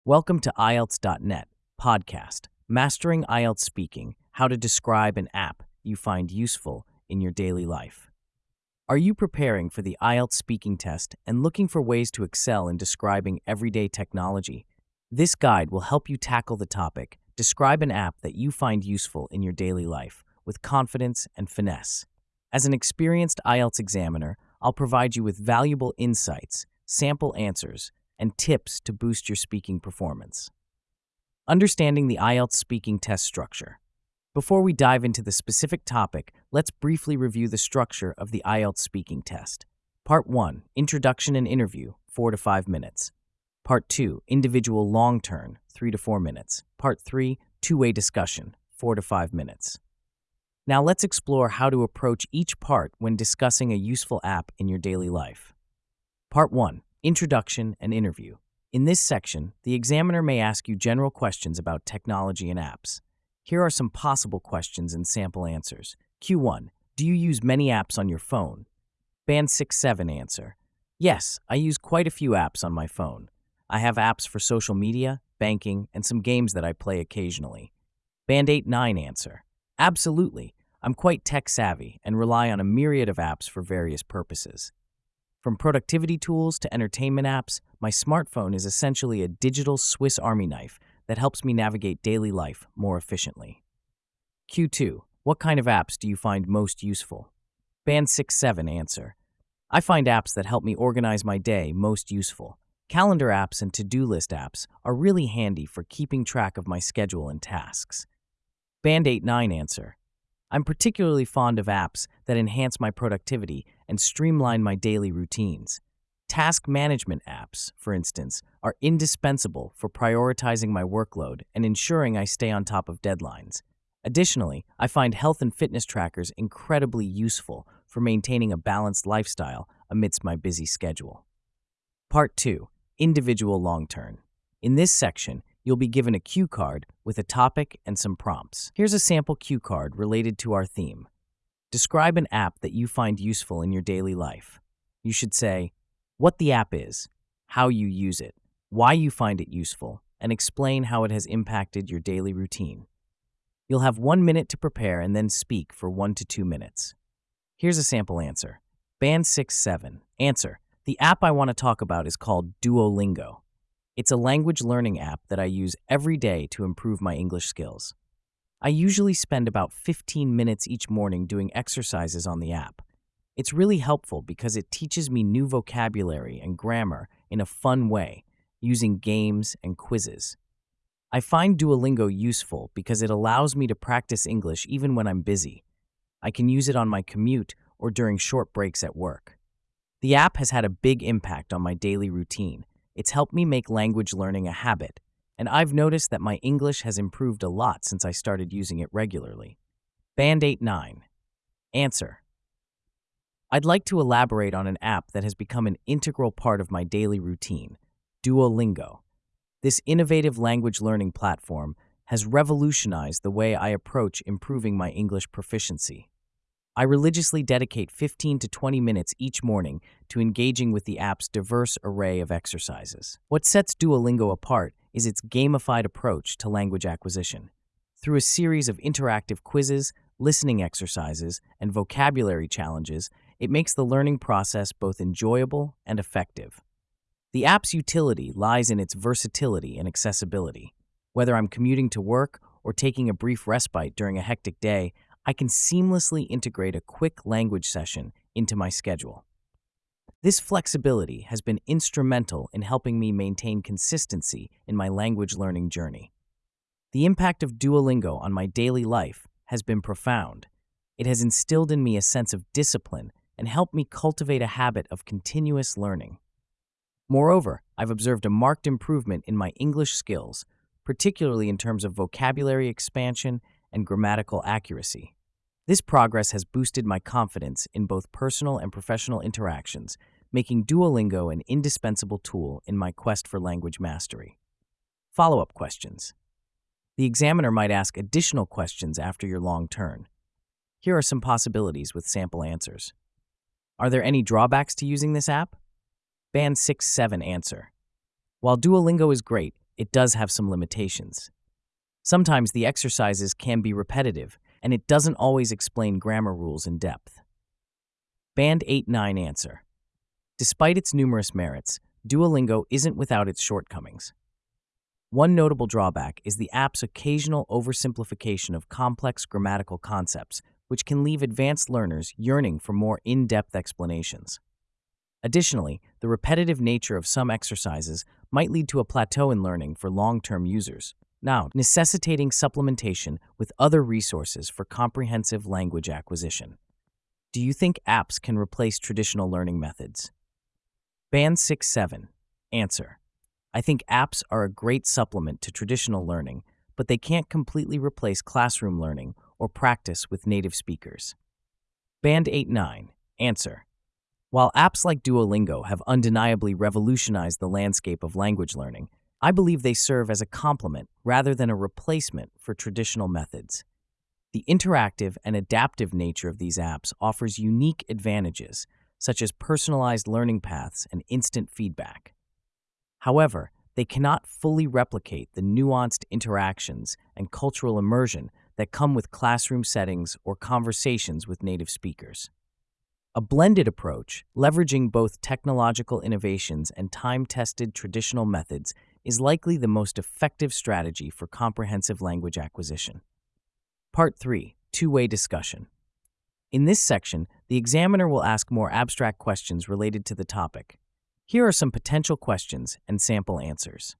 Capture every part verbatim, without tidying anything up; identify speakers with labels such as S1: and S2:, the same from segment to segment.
S1: Welcome to I E L T S dot net podcast, Mastering I E L T S Speaking, how to describe an app you find useful in your daily life. Are you preparing for the I E L T S speaking test and looking for ways to excel in describing everyday technology? This guide will help you tackle the topic, describe an app that you find useful in your daily life with confidence and finesse. As an experienced I E L T S examiner, I'll provide you with valuable insights, sample answers, and tips to boost your speaking performance. Understanding the I E L T S speaking test structure. Before we dive into the specific topic, let's briefly review the structure of the I E L T S speaking test. Part one, Introduction and Interview, four to five minutes. Part two, Individual Long Turn, three to four minutes. Part three, Two-Way Discussion, four to five minutes. Now let's explore how to approach each part when discussing a useful app in your daily life. Part one, Introduction and Interview. In this section, the examiner may ask you general questions about technology and apps. Here are some possible questions and sample answers. Q one. Do you use many apps on your phone? Band six seven answer. Yes, I use quite a few apps on my phone. I have apps for social media, banking, and some games that I play occasionally. Band eight nine answer. Absolutely. I'm quite tech-savvy and rely on a myriad of apps for various purposes. From productivity tools to entertainment apps, my smartphone is essentially a digital Swiss Army knife that helps me navigate daily life more efficiently. Q two. What kind of apps do you find most useful? Band six seven answer. I find apps that help me organize my day most useful. Calendar apps and to-do list apps are really handy for keeping track of my schedule and tasks. Band eight nine answer. I'm particularly fond of apps that enhance my productivity and streamline my daily routines. Task management apps, for instance, are indispensable for prioritizing my workload and ensuring I stay on top of deadlines. Additionally, I find health and fitness trackers incredibly useful for maintaining a balanced lifestyle amidst my busy schedule. Part two, Individual Long Turn. In this section, you'll be given a cue card with a topic and some prompts. Here's a sample cue card related to our theme. Describe an app that you find useful in your daily life. You should say what the app is, how you use it, why you find it useful, and explain how it has impacted your daily routine. You'll have one minute to prepare and then speak for one to two minutes. Here's a sample answer. Band six seven. Answer. The app I want to talk about is called Duolingo. It's a language learning app that I use every day to improve my English skills. I usually spend about fifteen minutes each morning doing exercises on the app. It's really helpful because it teaches me new vocabulary and grammar in a fun way, using games and quizzes. I find Duolingo useful because it allows me to practice English even when I'm busy. I can use it on my commute or during short breaks at work. The app has had a big impact on my daily routine. It's helped me make language learning a habit, and I've noticed that my English has improved a lot since I started using it regularly. Band eight nine. Answer. I'd like to elaborate on an app that has become an integral part of my daily routine, Duolingo. This innovative language learning platform has revolutionized the way I approach improving my English proficiency. I religiously dedicate fifteen to twenty minutes each morning to engaging with the app's diverse array of exercises. What sets Duolingo apart is its gamified approach to language acquisition. Through a series of interactive quizzes, listening exercises, and vocabulary challenges, it makes the learning process both enjoyable and effective. The app's utility lies in its versatility and accessibility. Whether I'm commuting to work or taking a brief respite during a hectic day, I can seamlessly integrate a quick language session into my schedule. This flexibility has been instrumental in helping me maintain consistency in my language learning journey. The impact of Duolingo on my daily life has been profound. It has instilled in me a sense of discipline and helped me cultivate a habit of continuous learning. Moreover, I've observed a marked improvement in my English skills, particularly in terms of vocabulary expansion and grammatical accuracy. This progress has boosted my confidence in both personal and professional interactions, making Duolingo an indispensable tool in my quest for language mastery. Follow-up questions. The examiner might ask additional questions after your long turn. Here are some possibilities with sample answers. Are there any drawbacks to using this app? Band six seven answer. While Duolingo is great, it does have some limitations. Sometimes the exercises can be repetitive, and it doesn't always explain grammar rules in depth. Band eight nine answer. Despite its numerous merits, Duolingo isn't without its shortcomings. One notable drawback is the app's occasional oversimplification of complex grammatical concepts, which can leave advanced learners yearning for more in-depth explanations. Additionally, the repetitive nature of some exercises might lead to a plateau in learning for long-term users, now necessitating supplementation with other resources for comprehensive language acquisition. Do you think apps can replace traditional learning methods? Band six seven answer. I think apps are a great supplement to traditional learning, but they can't completely replace classroom learning or practice with native speakers. Band eight nine answer. While apps like Duolingo have undeniably revolutionized the landscape of language learning, I believe they serve as a complement rather than a replacement for traditional methods. The interactive and adaptive nature of these apps offers unique advantages, such as personalized learning paths and instant feedback. However, they cannot fully replicate the nuanced interactions and cultural immersion that come with classroom settings or conversations with native speakers. A blended approach, leveraging both technological innovations and time-tested traditional methods, is likely the most effective strategy for comprehensive language acquisition. Part three. Two-way discussion. In this section, the examiner will ask more abstract questions related to the topic. Here are some potential questions and sample answers.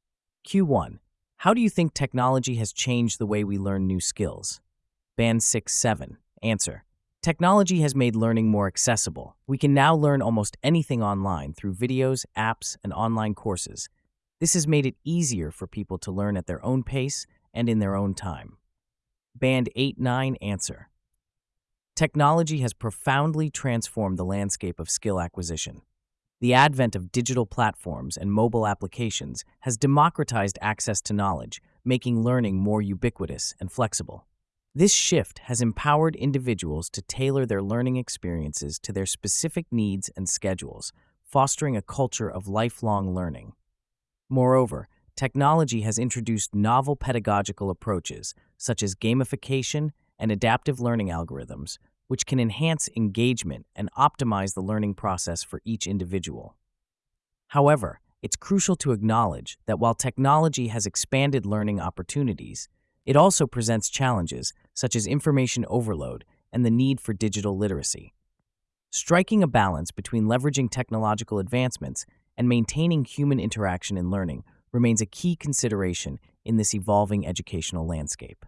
S1: Q one. How do you think technology has changed the way we learn new skills? Band six seven answer. Technology has made learning more accessible. We can now learn almost anything online through videos, apps, and online courses. This has made it easier for people to learn at their own pace and in their own time. Band eight nine answer. Technology has profoundly transformed the landscape of skill acquisition. The advent of digital platforms and mobile applications has democratized access to knowledge, making learning more ubiquitous and flexible. This shift has empowered individuals to tailor their learning experiences to their specific needs and schedules, fostering a culture of lifelong learning. Moreover, technology has introduced novel pedagogical approaches, such as gamification and adaptive learning algorithms, which can enhance engagement and optimize the learning process for each individual. However, it's crucial to acknowledge that while technology has expanded learning opportunities, it also presents challenges such as information overload and the need for digital literacy. Striking a balance between leveraging technological advancements and maintaining human interaction in learning remains a key consideration in this evolving educational landscape.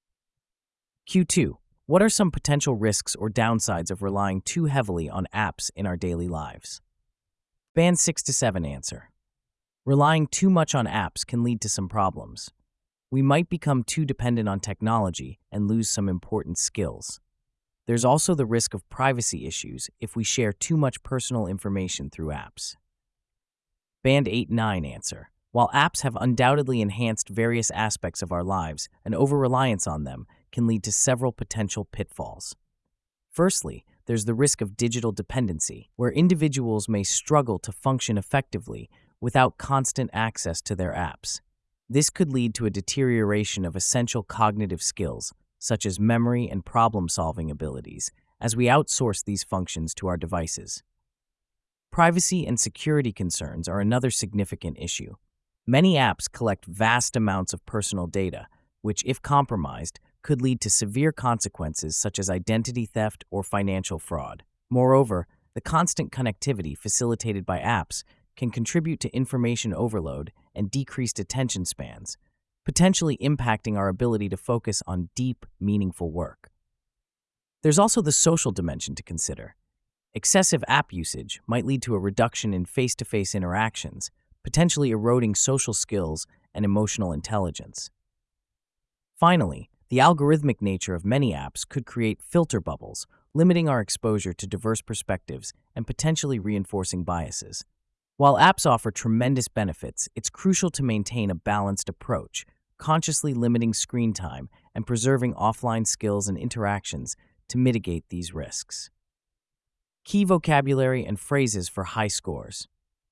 S1: Q two. What are some potential risks or downsides of relying too heavily on apps in our daily lives? Band six to seven answer. Relying too much on apps can lead to some problems. We might become too dependent on technology and lose some important skills. There's also the risk of privacy issues if we share too much personal information through apps. Band eight nine answer. While apps have undoubtedly enhanced various aspects of our lives, an over-reliance on them can lead to several potential pitfalls. Firstly, there's the risk of digital dependency, where individuals may struggle to function effectively without constant access to their apps. This could lead to a deterioration of essential cognitive skills, such as memory and problem-solving abilities, as we outsource these functions to our devices. Privacy and security concerns are another significant issue. Many apps collect vast amounts of personal data, which, if compromised, could lead to severe consequences such as identity theft or financial fraud. Moreover, the constant connectivity facilitated by apps can contribute to information overload and decreased attention spans, potentially impacting our ability to focus on deep, meaningful work. There's also the social dimension to consider. Excessive app usage might lead to a reduction in face-to-face interactions, potentially eroding social skills and emotional intelligence. Finally, the algorithmic nature of many apps could create filter bubbles, limiting our exposure to diverse perspectives and potentially reinforcing biases. While apps offer tremendous benefits, it's crucial to maintain a balanced approach, consciously limiting screen time and preserving offline skills and interactions to mitigate these risks. Key vocabulary and phrases for high scores.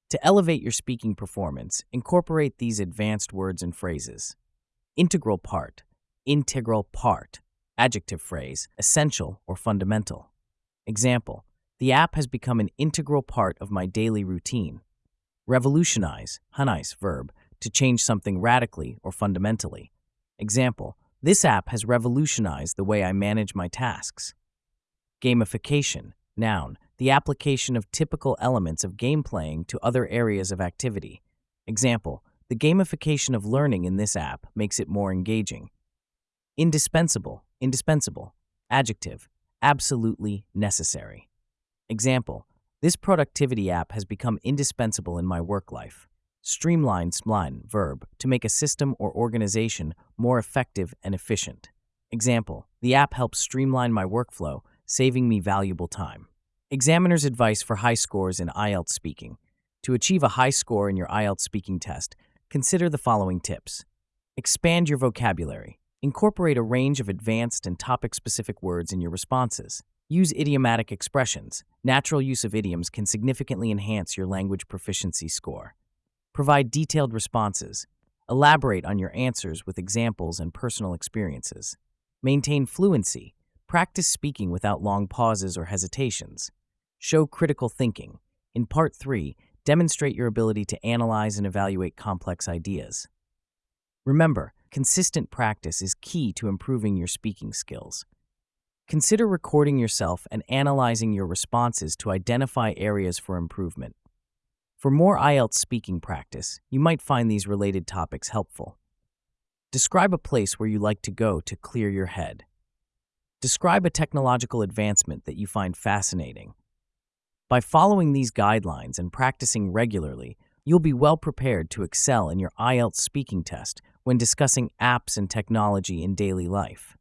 S1: To elevate your speaking performance, incorporate these advanced words and phrases. Integral part, integral part, adjective phrase, essential or fundamental. Example, the app has become an integral part of my daily routine. Revolutionize, hanais, verb, to change something radically or fundamentally. Example, this app has revolutionized the way I manage my tasks. Gamification, noun, the application of typical elements of game playing to other areas of activity. Example, the gamification of learning in this app makes it more engaging. Indispensable, indispensable, adjective, absolutely necessary. Example, this productivity app has become indispensable in my work life. Streamline, smline, verb, to make a system or organization more effective and efficient. Example, the app helps streamline my workflow, saving me valuable time. Examiner's advice for high scores in I E L T S speaking. To achieve a high score in your I E L T S speaking test, consider the following tips. Expand your vocabulary. Incorporate a range of advanced and topic-specific words in your responses. Use idiomatic expressions. Natural use of idioms can significantly enhance your language proficiency score. Provide detailed responses. Elaborate on your answers with examples and personal experiences. Maintain fluency. Practice speaking without long pauses or hesitations. Show critical thinking. In Part three, demonstrate your ability to analyze and evaluate complex ideas. Remember, consistent practice is key to improving your speaking skills. Consider recording yourself and analyzing your responses to identify areas for improvement. For more I E L T S speaking practice, you might find these related topics helpful. Describe a place where you like to go to clear your head. Describe a technological advancement that you find fascinating. By following these guidelines and practicing regularly, you'll be well prepared to excel in your I E L T S speaking test when discussing apps and technology in daily life.